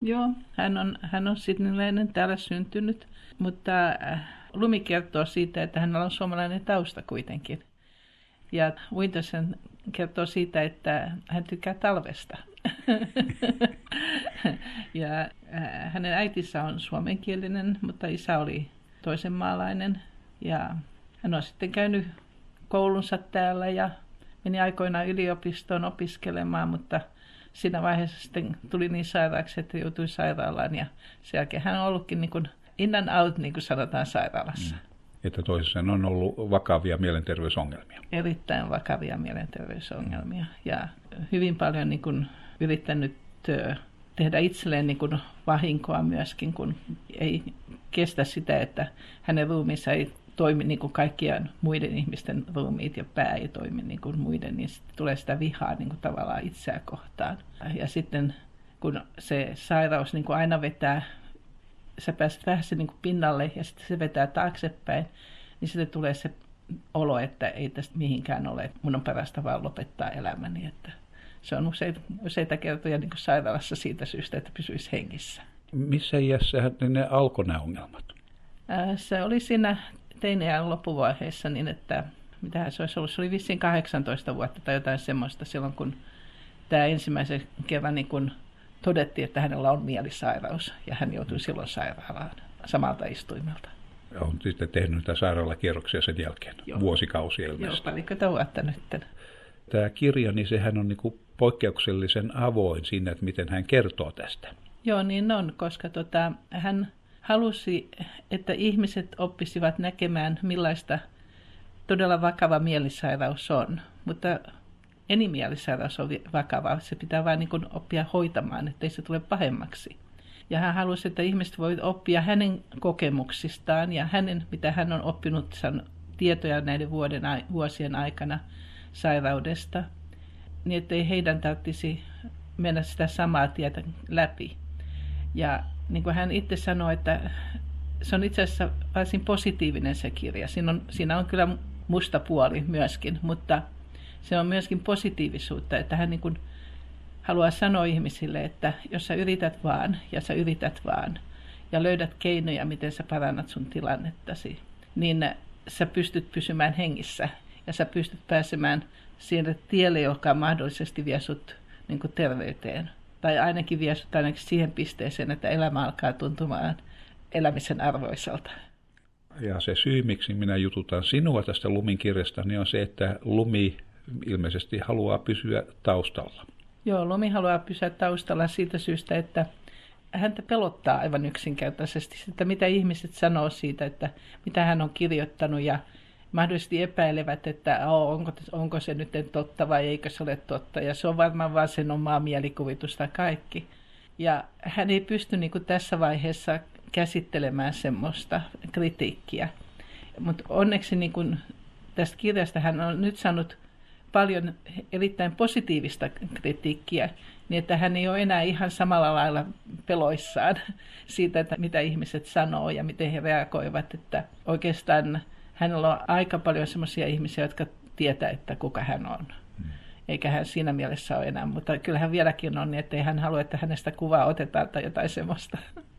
Joo, hän on sydneyläinen, täällä syntynyt, mutta Lumi kertoo siitä, että hänellä on suomalainen tausta kuitenkin. Ja Winterson kertoo siitä, että hän tykkää talvesta. Ja hänen äitinsä on suomenkielinen, mutta isä oli toisen maalainen. Ja hän on sitten käynyt koulunsa täällä ja meni aikoinaan yliopistoon opiskelemaan, mutta siinä vaiheessa sitten tuli niin sairaaksi, että joutui sairaalaan. Ja sen jälkeen hän on ollutkin niin kuin in and out, niin kuin sanotaan sairaalassa. Että toisessaan on ollut vakavia mielenterveysongelmia. Erittäin vakavia mielenterveysongelmia ja hyvin paljon niin kuin yrittänyt tehdä itselleen niin kuin vahinkoa myöskin, kun ei kestä sitä, että hänen ruumiinsa ei toimi niin kuin kaikkien muiden ihmisten ruumiit ja pää ei toimi niin kuin muiden, niin sitten tulee sitä vihaa niin kuin tavallaan itseä kohtaan. Ja sitten kun se sairaus niin kuin aina vetää, sä pääset vähän niin kuin pinnalle ja sitten se vetää taaksepäin, niin sitten tulee se olo, että ei tästä mihinkään ole. Mun on parasta vaan lopettaa elämäni. Että se on useita kertoja niin kuin sairaalassa siitä syystä, että pysyisi hengissä. Missä iässä ne alkoi nämä ongelmat? Se oli siinä teiniän loppuvaiheessa niin, että mitähän se olisi ollut. Se oli vissiin 18 vuotta tai jotain semmoista silloin, kun tämä ensimmäisen kerran niin kun todettiin, että hänellä on mielisairaus ja hän joutui silloin sairaalaan samalta istuimelta. On sitten tehnyt niitä sairaalakierroksia sen jälkeen, vuosikausia ilmeisesti. Joo, parikymmentä vuotta nyt. Tämä kirja, niin sehän on niin kuin poikkeuksellisen avoin siinä, että miten hän kertoo tästä. Joo, niin on, koska hän halusi, että ihmiset oppisivat näkemään, millaista todella vakava mielisairaus on. Mutta mielisairaus on vakava, se pitää vain niin kuin oppia hoitamaan, ettei se tule pahemmaksi. Ja hän halusi, että ihmiset voivat oppia hänen kokemuksistaan ja mitä hän on oppinut tietoja näiden vuosien aikana sairaudesta, niin ettei heidän tarvitsisi mennä sitä samaa tietä läpi. Ja niin kuin hän itse sanoi, että se on itse asiassa varsin positiivinen se kirja. Siinä on kyllä musta puoli myöskin, mutta se on myöskin positiivisuutta, että hän niin kuin haluaa sanoa ihmisille, että jos sä yrität vaan ja löydät keinoja, miten sä parannat sun tilannettasi, niin sä pystyt pysymään hengissä ja sä pystyt pääsemään siihen tielle, joka mahdollisesti vie sut niin kuin terveyteen. Tai ainakin vie sut ainakin siihen pisteeseen, että elämä alkaa tuntumaan elämisen arvoiselta. Ja se syy, miksi minä jututan sinua tästä Lumin kirjasta, niin on se, että Lumi ilmeisesti haluaa pysyä taustalla. Joo, Lumi haluaa pysyä taustalla siitä syystä, että häntä pelottaa aivan yksinkertaisesti sitä, mitä ihmiset sanoo siitä, että mitä hän on kirjoittanut ja mahdollisesti epäilevät, että onko se nyt totta vai eikö se ole totta. Ja se on varmaan vaan sen omaa mielikuvitusta kaikki. Ja hän ei pysty niin kuin tässä vaiheessa käsittelemään semmoista kritiikkiä. Mutta onneksi niin kuin tästä kirjasta hän on nyt saanut paljon erittäin positiivista kritiikkiä, niin että hän ei ole enää ihan samalla lailla peloissaan siitä, että mitä ihmiset sanoo ja miten he reagoivat. Että oikeastaan hänellä on aika paljon sellaisia ihmisiä, jotka tietää, että kuka hän on. Eikä hän siinä mielessä ole enää, mutta kyllähän vieläkin on niin, että ei hän halua, että hänestä kuvaa otetaan tai jotain semmoista.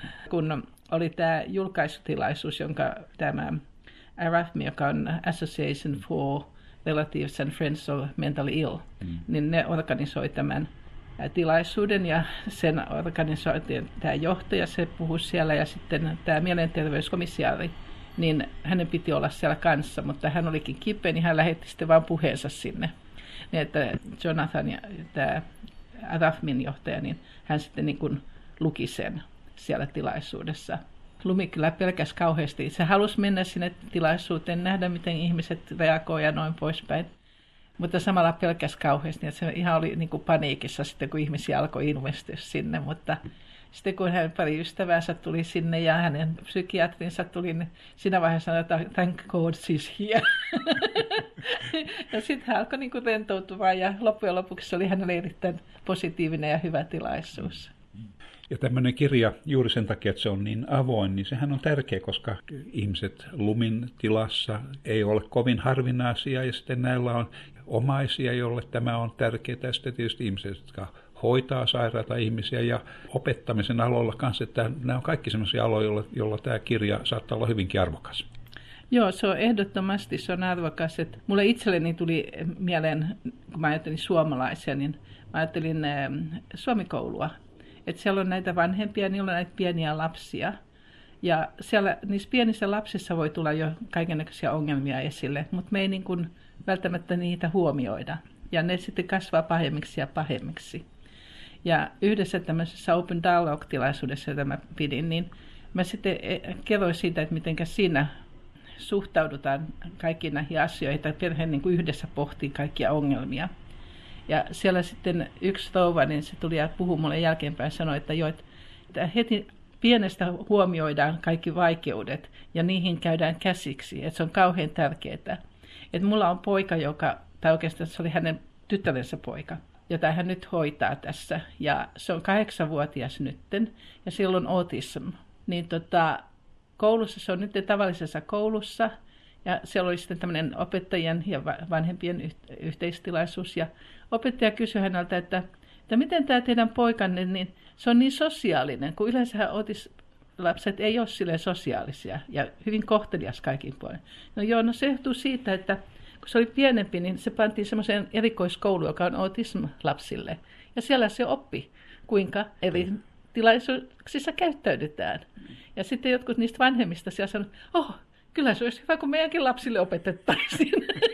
Kun oli tämä julkaisutilaisuus, jonka tämä ARAFME, joka on Association for Relatives and Friends of Mentally Ill, niin ne organisoi tämän tilaisuuden ja sen organisoi tämä johtaja, se puhui siellä ja sitten tämä mielenterveyskomissaari, niin hänen piti olla siellä kanssa, mutta hän olikin kipeä, niin hän lähetti sitten vain puheensa sinne. Niin että Jonathan ja tämä ARAFMin johtaja, niin hän sitten niin kuin luki sen siellä tilaisuudessa. Lumi kyllä pelkäsi kauheasti. Se halusi mennä sinne tilaisuuteen, nähdä miten ihmiset reagoivat ja noin poispäin. Mutta samalla pelkäsi kauheasti, että se ihan oli niin kuin paniikissa sitten, kun ihmisiä alkoi ilmestyä sinne. Mutta sitten kun hänen pari ystävänsä tuli sinne ja hänen psykiatrinsa tuli, niin siinä vaiheessa sanoi, että thank God she's here. Ja sitten hän alkoi niin kuin rentoutumaan ja loppujen lopuksi se oli hänelle erittäin positiivinen ja hyvä tilaisuus. Ja tämmöinen kirja juuri sen takia, että se on niin avoin, niin sehän on tärkeä, koska ihmiset Lumin tilassa ei ole kovin harvinaisia ja sitten näillä on omaisia, joille tämä on tärkeää. Ja sitten tietysti ihmiset, jotka hoitaa sairaita ihmisiä ja opettamisen aloilla kanssa, että nämä on kaikki sellaisia aloja, joilla tämä kirja saattaa olla hyvinkin arvokas. Joo, se on ehdottomasti se on arvokas. Että mulle itselleni tuli mieleen, kun mä ajattelin suomalaisia, niin mä ajattelin suomikoulua. Että siellä on näitä vanhempia, niillä on näitä pieniä lapsia. Ja siellä niissä pienissä lapsissa voi tulla jo kaikennäköisiä ongelmia esille, mutta me ei niin kuin välttämättä niitä huomioida. Ja ne sitten kasvaa pahemmiksi ja pahemmiksi. Ja yhdessä tämmöisessä Open Dialogue-tilaisuudessa, jota mä pidin, niin mä sitten kerroin siitä, että miten siinä suhtaudutaan kaikkiin näihin asioihin, että perhe niin kuin yhdessä pohtii kaikkia ongelmia. Ja siellä sitten yksi rouva, niin se tuli ja puhui mulle jälkeenpäin, sanoi, että jo, että heti pienestä huomioidaan kaikki vaikeudet ja niihin käydään käsiksi, että se on kauhean tärkeää. Että mulla on poika, tai oikeastaan se oli hänen tyttärensä poika, jota hän nyt hoitaa tässä. Ja se on 8-vuotias nytten ja sillä on autism. Niin koulussa, se on nyt tavallisessa koulussa ja siellä oli sitten tämmöinen opettajien ja vanhempien yhteistilaisuus. Ja opettaja kysyi häneltä, että miten tämä teidän poikanne, niin se on niin sosiaalinen, kun yleensä lapset ei ole silleen sosiaalisia ja hyvin kohtelias kaikin puolin. No joo, no se johtuu siitä, että kun se oli pienempi, niin se pantiin semmoiseen erikoiskouluun, joka on autism-lapsille. Ja siellä se oppi, kuinka eri tilaisuuksissa käyttäydytään. Ja sitten jotkut niistä vanhemmista siellä sanoivat, kyllä se olisi hyvä, kun meidänkin lapsille opetettaisiin.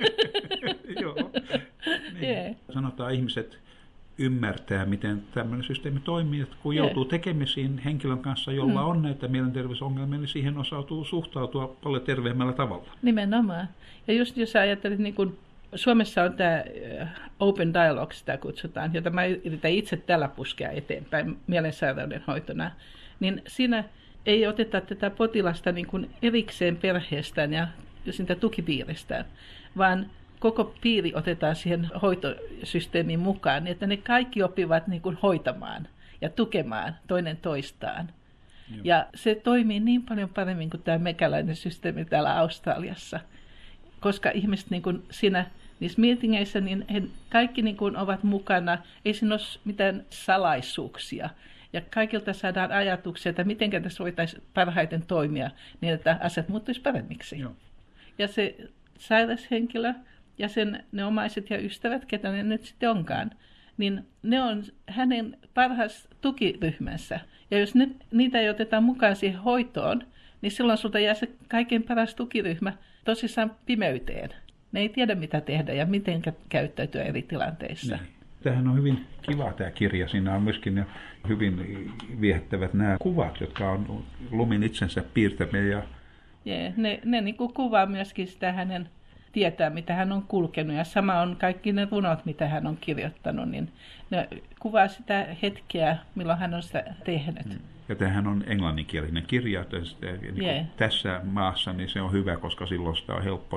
Joo. Niin. Sanotaan ihmiset ymmärtää, miten tämmöinen systeemi toimii, että kun joutuu tekemisiin henkilön kanssa, jolla on näitä mielenterveysongelmia, niin siihen osautuu suhtautua paljon terveemmällä tavalla. Nimenomaan. Ja just jos ajattelet, niin kun Suomessa on tämä Open Dialogue, sitä kutsutaan, jota mä yritän itse tällä puskea eteenpäin mielensairauden hoitona, niin siinä ei oteta tätä potilasta niin kuin erikseen perheestään ja siitä tukipiiristään, vaan koko piiri otetaan siihen hoitosysteemiin mukaan, niin että ne kaikki oppivat niin kuin hoitamaan ja tukemaan toinen toistaan. Joo. Ja se toimii niin paljon paremmin kuin tämä mekäläinen systeemi täällä Australiassa, koska ihmiset niin kuin siinä niissä meetingeissä, niin he kaikki niin kuin ovat mukana, ei siinä ole mitään salaisuuksia. Ja kaikilta saadaan ajatuksia, että miten tässä voitaisiin parhaiten toimia niin, että asiat muuttuisi paremmiksi. Joo. Ja se sairashenkilö ja ne omaiset ja ystävät, ketä ne nyt sitten onkaan, niin ne on hänen parhaas tukiryhmänsä. Ja jos niitä ei oteta mukaan siihen hoitoon, niin silloin sulta jää se kaikkein paras tukiryhmä tosissaan pimeyteen. Ne ei tiedä, mitä tehdä ja miten käyttäytyä eri tilanteissa. Niin. Tämähän on hyvin kiva tämä kirja. Siinä on myöskin hyvin viehättävät nämä kuvat, jotka on Lumin itsensä piirtämiä. Ne niin kuin kuvaa myöskin sitä hänen tietää, mitä hän on kulkenut. Ja sama on kaikki ne runot, mitä hän on kirjoittanut. Niin ne kuvaa sitä hetkeä, milloin hän on sitä tehnyt. Ja tämähän on englanninkielinen kirja. Tässä maassa niin se on hyvä, koska silloin sitä on helppo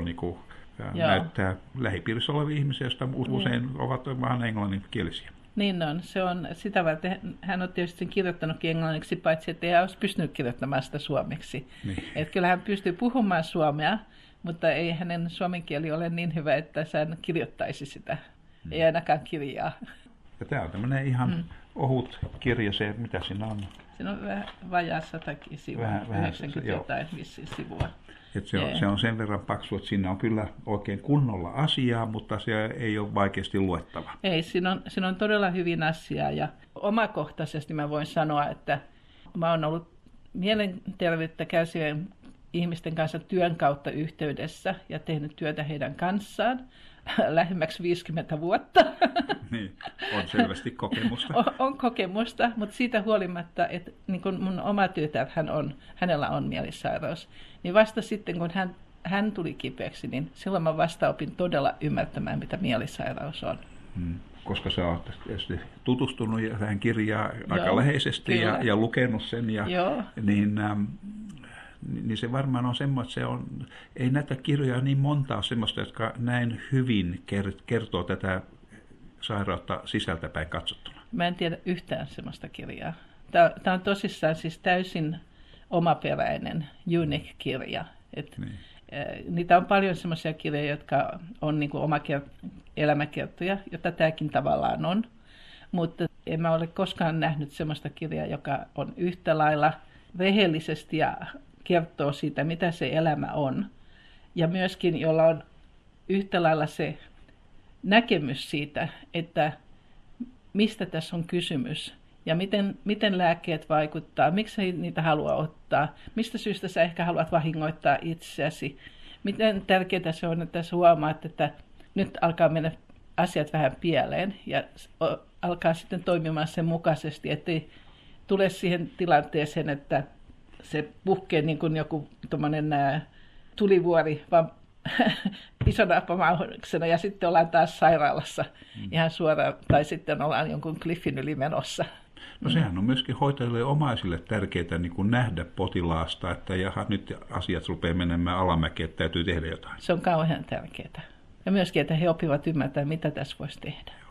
näyttää lähipiirissä olevia ihmisiä, joista usein ovat vähän englanninkielisiä. Niin on. Se on sitä varten. Hän on tietysti kirjoittanutkin englanniksi, paitsi että ei olisi pystynyt kirjoittamaan sitä suomeksi. Niin. Että kyllä hän pystyy puhumaan suomea, mutta ei hänen suomen kieli ole niin hyvä, että hän kirjoittaisi sitä. Ei ainakaan kirjaa. Ja tämä on tämmöinen ihan ohut kirja, se mitä siinä on. Siinä on vähän vajaa 100 sivua, 90 jotain sivua. Että se on sen verran paksu, että siinä on kyllä oikein kunnolla asiaa, mutta se ei ole vaikeasti luettava. Ei, siinä on todella hyvin asiaa. Ja omakohtaisesti mä voin sanoa, että mä oon ollut mielenterveyttä kärsivien ihmisten kanssa työn kautta yhteydessä ja tehnyt työtä heidän kanssaan lähemmäksi 50 vuotta. Niin, on selvästi kokemusta. On kokemusta, mutta siitä huolimatta, että niin kun mun oma tytär, hänellä on mielisairaus, niin vasta sitten kun hän tuli kipeäksi, niin silloin mä vasta opin todella ymmärtämään, mitä mielisairaus on. Koska sä oot tutustunut tähän kirjaan aika läheisesti ja lukenut sen, niin se varmaan on semmoista, että ei näitä kirjoja niin montaa semmoista, jotka näin hyvin kertoo tätä sairautta sisältäpäin katsottuna. Mä en tiedä yhtään semmoista kirjaa. Tämä on tosissaan siis täysin omaperäinen, unique kirja. Niin. Niitä on paljon semmoisia kirjoja, jotka on niin kuin elämäkertoja, jota tämäkin tavallaan on. Mutta en mä ole koskaan nähnyt sellaista kirjaa, joka on yhtä lailla rehellisesti ja kertoo siitä, mitä se elämä on. Ja myöskin, jolla on yhtä lailla se näkemys siitä, että mistä tässä on kysymys ja miten lääkkeet vaikuttaa, miksi niitä haluaa ottaa, mistä syystä sä ehkä haluat vahingoittaa itseäsi. Miten tärkeää se on, että sä huomaat, että nyt alkaa mennä asiat vähän pieleen ja alkaa sitten toimimaan sen mukaisesti, ettei tule siihen tilanteeseen, että se puhkee niin kuin joku tommoinen tulivuori vaan isona pamauksena ja sitten ollaan taas sairaalassa ihan suoraan tai sitten ollaan jonkun cliffin yli menossa. No sehän on myöskin hoitajille ja omaisille tärkeää niin kuin nähdä potilaasta, että jaha, nyt asiat rupeaa menemään alamäkeen, että täytyy tehdä jotain. Se on kauhean tärkeää. Ja myöskin, että he oppivat ymmärtää, mitä tässä voisi tehdä.